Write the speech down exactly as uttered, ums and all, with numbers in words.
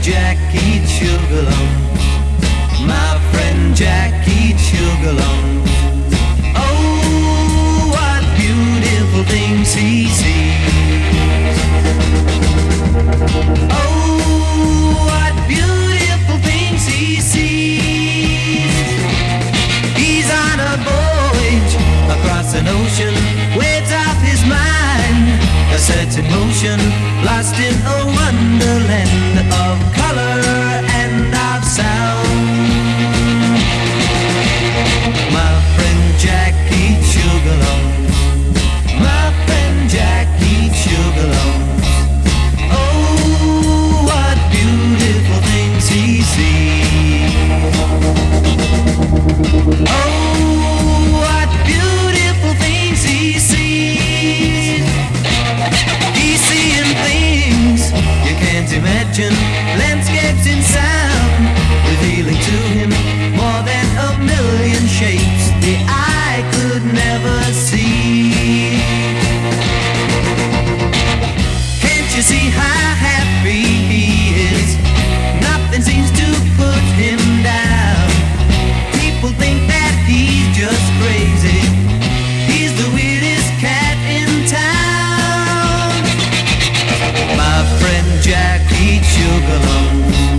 Jack eats sugar lumps. My friend Jack eats sugar lumps. Oh, what beautiful things he sees. Oh, what beautiful things he sees. He's on a voyage across an ocean, waves off his mind, a certain motion, lost in a wonderland of color and of sound. My friend Jack eats sugar lumps. My friend Jack eats sugar lumps. Oh, what beautiful things he sees. Oh, what beautiful things he sees. He's seeing things you can't imagine, landscapes in sound, revealing to him more than a million shapes the eye could never see. Can't you see how happy he is? Nothing seems to put him down. People think that he's just crazy. He's the weirdest cat in town. My friend Jack eats sugar lumps.